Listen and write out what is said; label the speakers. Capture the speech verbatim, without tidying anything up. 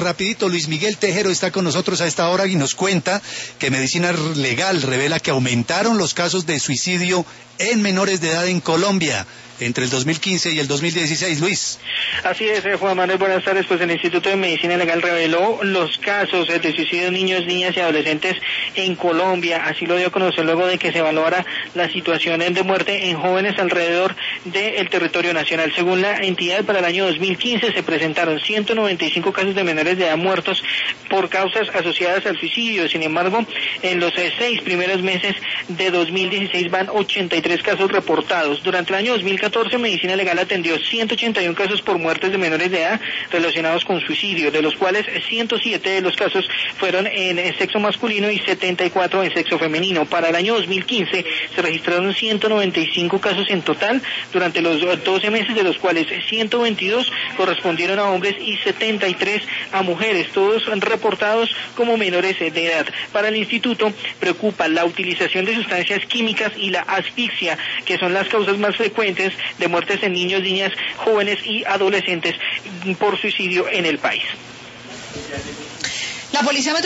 Speaker 1: rapidito, Luis Miguel Tejero está con nosotros a esta hora y nos cuenta que Medicina Legal revela que aumentaron los casos de suicidio en menores de edad en Colombia entre el dos mil quince y el dos mil dieciséis, Luis.
Speaker 2: Así es, Juan Manuel, buenas tardes. Pues el Instituto de Medicina Legal reveló los casos de suicidio de niños, niñas y adolescentes en Colombia. Así lo dio a conocer luego de que se evaluara la situación de muerte en jóvenes alrededor del territorio nacional. Según la entidad, para el año dos mil quince se presentaron ciento noventa y cinco casos de menores de edad muertos por causas asociadas al suicidio. Sin embargo, en los eh, seis primeros meses de dos mil dieciséis van ochenta y tres casos reportados. Durante el año dos mil catorce, Medicina Legal atendió ciento ochenta y uno casos por muertes de menores de edad relacionados con suicidio, de los cuales ciento siete de los casos fueron en sexo masculino y setenta y cuatro en sexo femenino. Para el año dos mil quince se registraron ciento noventa y cinco casos en total durante los doce meses, de los cuales ciento veintidós correspondieron a hombres y setenta y tres a mujeres, todos reportados como menores de edad. Para el instituto preocupa la utilización de sustancias químicas y la asfixia, que son las causas más frecuentes de muertes en niños, niñas, jóvenes y adolescentes por suicidio en el país.
Speaker 3: La policía